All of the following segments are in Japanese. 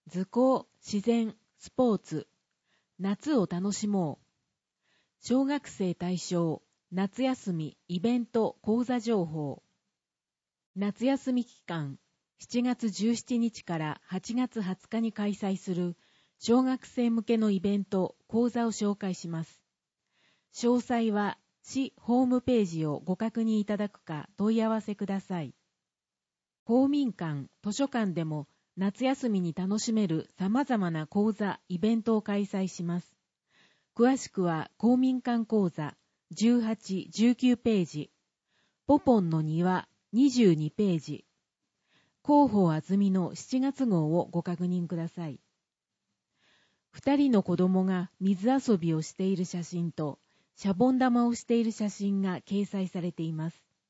図工、自然、スポーツ、夏を楽しもう。小学生対象、夏休み、イベント、講座情報。夏休み期間、7月17日から8月20日に開催する小学生向けのイベント、講座を紹介します。詳細は市ホームページをご確認いただくか問い合わせください。公民館、図書館でも夏休みに楽しめる様々な講座、イベントを開催します。詳しくは公民館講座18、19ページ、ポポンの庭22ページ、広報あずみの7月号をご確認ください。2人の子供が水遊びをしている写真とシャボン玉をしている写真が掲載されています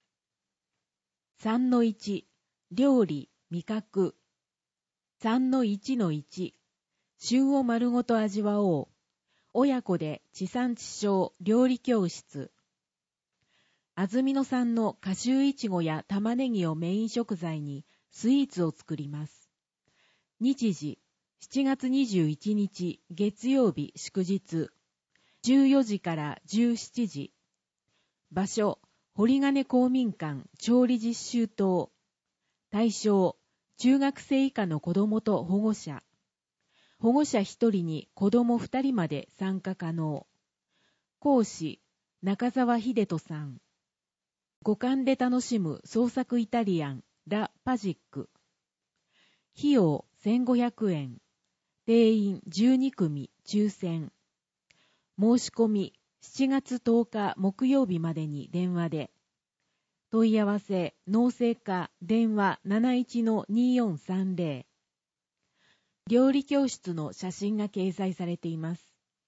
。3-1、料理、味覚。3-1-1、旬を丸ごと味わおう。親子で地産地消料理教室。安曇野産の夏秋いちごや玉ねぎをメイン食材にスイーツを作ります。日時、7月21日月曜日祝日。14時から17時。場所、堀金公民館調理実習棟。対象、中学生以下の子供と保護者。保護者1人に子供2人まで参加可能。講師、中澤秀人さん。五感で楽しむ創作イタリアン、ラ・パジック。費用1500円。定員12組、抽選。申し込み、7月10日木曜日までに電話で。問い合わせ、農政課、電話71-2430。料理教室の写真が掲載されています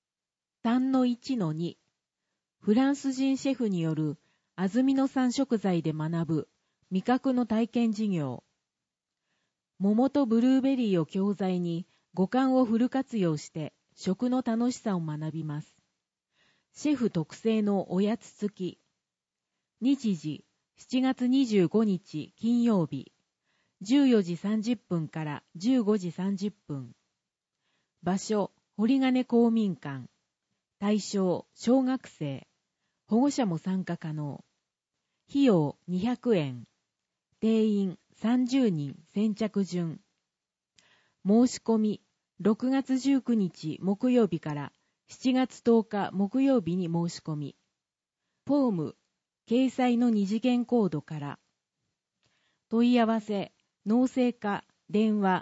。3-1-2、フランス人シェフによる安曇野産食材で学ぶ味覚の体験授業。桃とブルーベリーを教材に五感をフル活用して食の楽しさを学びます。シェフ特製のおやつ付き。日時、7月25日金曜日。14時30分から15時30分。場所、堀金公民館。対象、小学生。保護者も参加可能。費用200円。定員30人先着順。申し込み、6月19日木曜日から7月10日木曜日に申し込み。フォーム、掲載の二次元コードから。問い合わせ、農政課、電話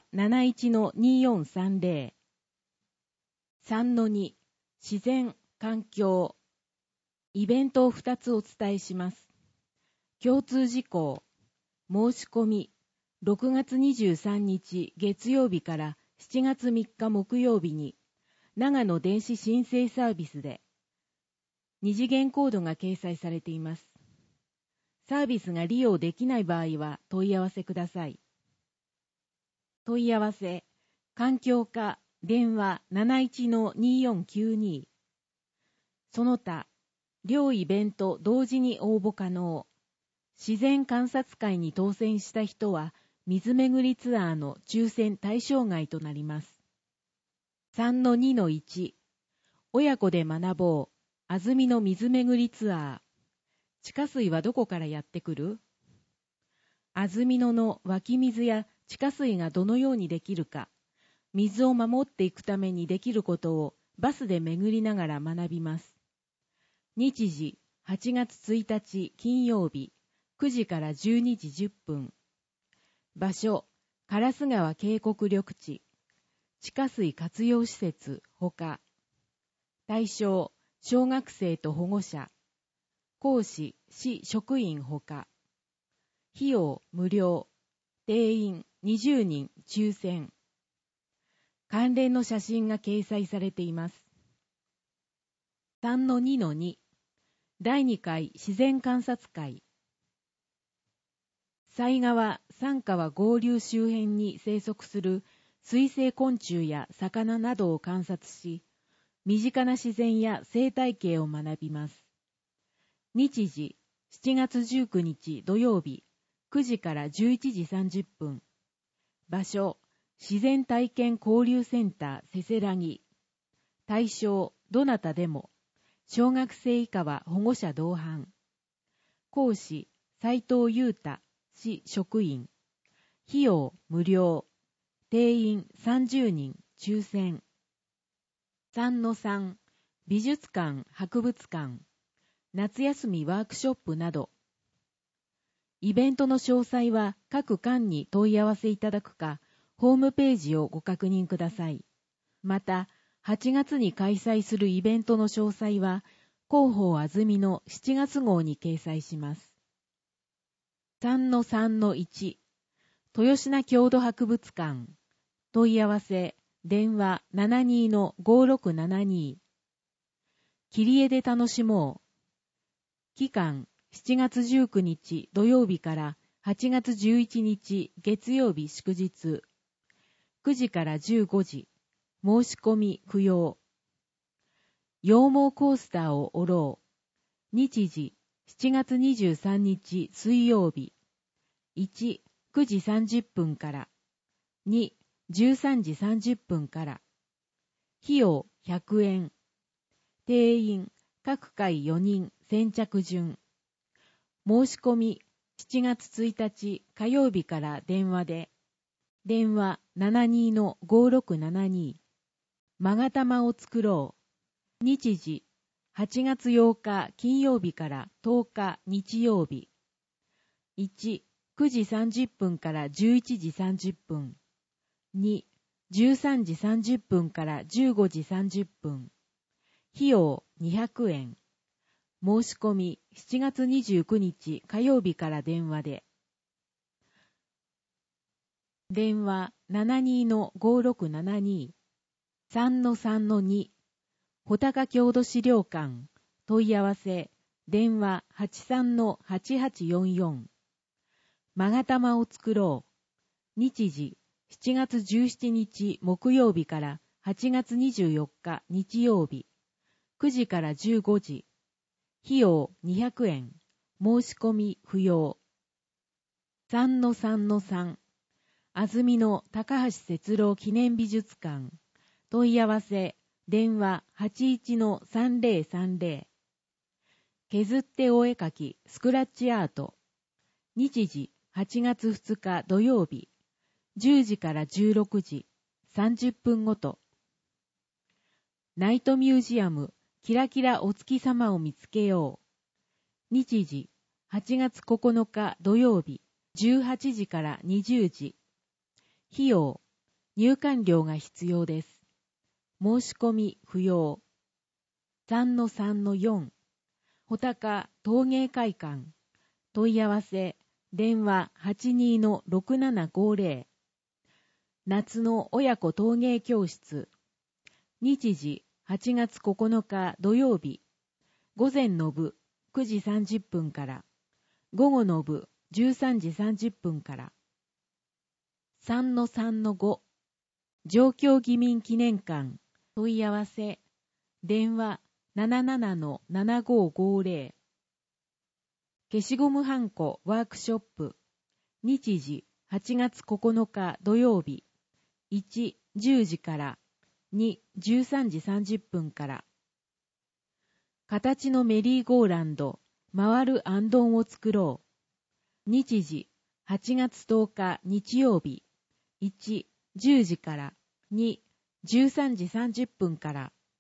71-2430。3-2、自然、環境。イベントを2つお伝えします。共通事項。申し込み、6月23日月曜日から7月3日木曜日に、長野電子申請サービスで、二次元コードが掲載されています。サービスが利用できない場合は問い合わせください。問い合わせ、環境課、電話71-2492。その他、両イベント同時に応募可能。自然観察会に当選した人は、水巡りツアーの抽選対象外となります。3-2-1、親子で学ぼう、安曇野水巡りツアー。地下水はどこからやってくる？安曇野の湧き水や地下水がどのようにできるか、水を守っていくためにできることをバスで巡りながら学びます。日時、8月1日金曜日、9時から12時10分。場所、烏川渓谷緑地。地下水活用施設、ほか。対象、小学生と保護者。講師、市職員ほか。費用、無料。定員、20人、抽選。関連の写真が掲載されています。3-2-2、第2回自然観察会。犀川、三川合流周辺に生息する水生昆虫や魚などを観察し、身近な自然や生態系を学びます。日時、7月19日土曜日、9時から11時30分。場所、 自然体験交流センターせせらぎ。対象、どなたでも。小学生以下は保護者同伴。講師、斉藤裕太、市職員。費用、無料。定員30人、抽選。3-3、美術館、博物館。夏休みワークショップなど。イベントの詳細は各館に問い合わせいただくか、ホームページをご確認ください。また、8月に開催するイベントの詳細は、広報あずみの7月号に掲載します。3-3-1、豊品郷土博物館。問い合わせ、電話 72-5672。切り絵で楽しもう。期間、7月19日土曜日から8月11日月曜日祝日。9時から15時。申し込み不要。羊毛コースターを折ろう。日時、7月23日水曜日。1、9時30分から。2、13時30分から。費用100円。定員、各回4人、先着順。申し込み、7月1日火曜日から電話で。電話 72-5672。勾玉を作ろう。日時、8月8日金曜日から10日日曜日。1、9時30分から11時30分。2、13時30分から15時30分。費用200円。申し込み7月29日火曜日から電話で。電話 72-5672。3-3-2。穂高郷土資料館。問い合わせ。電話 83-8844。勾玉を作ろう。日時。7月17日木曜日から8月24日日曜日。9時から15時。費用200円。申し込み不要。3-3-3。安曇野高橋節郎記念美術館。問い合わせ。電話 81-3030。削ってお絵描きスクラッチアート。日時8月2日土曜日。10時から16時。30分ごと。ナイトミュージアムキラキラお月様を見つけよう。日時8月9日土曜日。18時から20時。費用。入館料が必要です。申し込み不要。3-3-4。穂高陶芸会館。問い合わせ。電話 82-6750。夏の親子陶芸教室。日時8月9日土曜日。午前の部9時30分から。午後の部13時30分から。3-3-5。上京義民記念館。問い合わせ。電話 77-7550。消しゴムはんこワークショップ。日時8月9日土曜日。1、10時から。2、13時30分から。形のメリーゴーランド、回るあんどんを作ろう。日時8月10日日曜日。1、10時から。2、13時30分から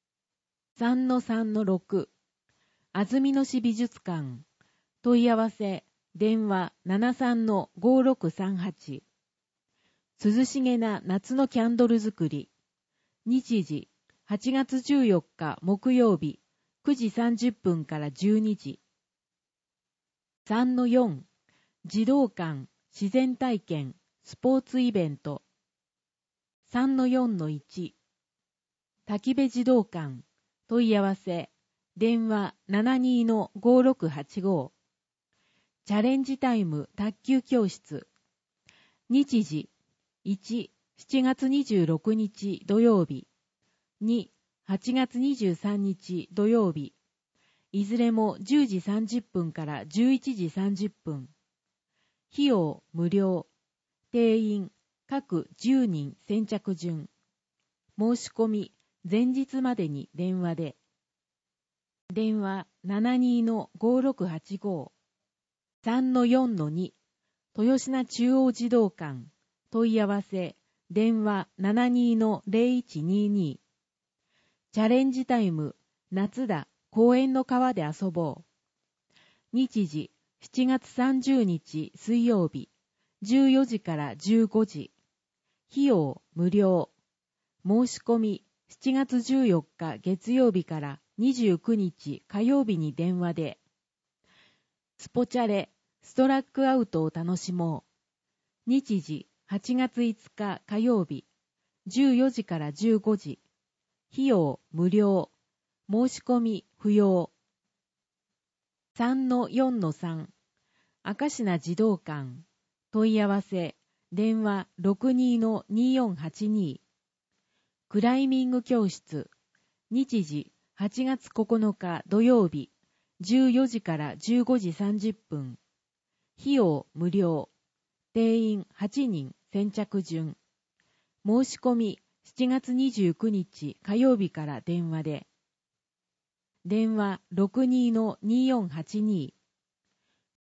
。3-3-6。安曇野市美術館。問い合わせ。電話 73-5638。涼しげな夏のキャンドル作り。日時8月14日木曜日。9時30分から12時。3-4。児童館、自然体験、スポーツイベント。3-4-1。焚き火児童館。問い合わせ。電話 72-5685。チャレンジタイム卓球教室。日時。1、7月26日土曜日。2、8月23日土曜日。いずれも10時30分から11時30分。費用無料。定員各10人先着順。申し込み、前日までに電話で。電話 72-5685 3-4-2 豊品中央児童館問い合わせ電話 72-0122 チャレンジタイム夏だ公園の川で遊ぼう。日時7月30日水曜日14時から15時。費用無料。申し込み7月14日月曜日から29日火曜日に電話で。スポチャレストラックアウトを楽しもう。日時8月5日火曜日14時から15時。費用無料。申し込み不要。3-4-3 明科児童館問い合わせ電話 62-2482 クライミング教室日時8月9日土曜日14時から15時30分。費用無料。定員8人先着順。申し込み7月29日火曜日から電話で。電話 62-2482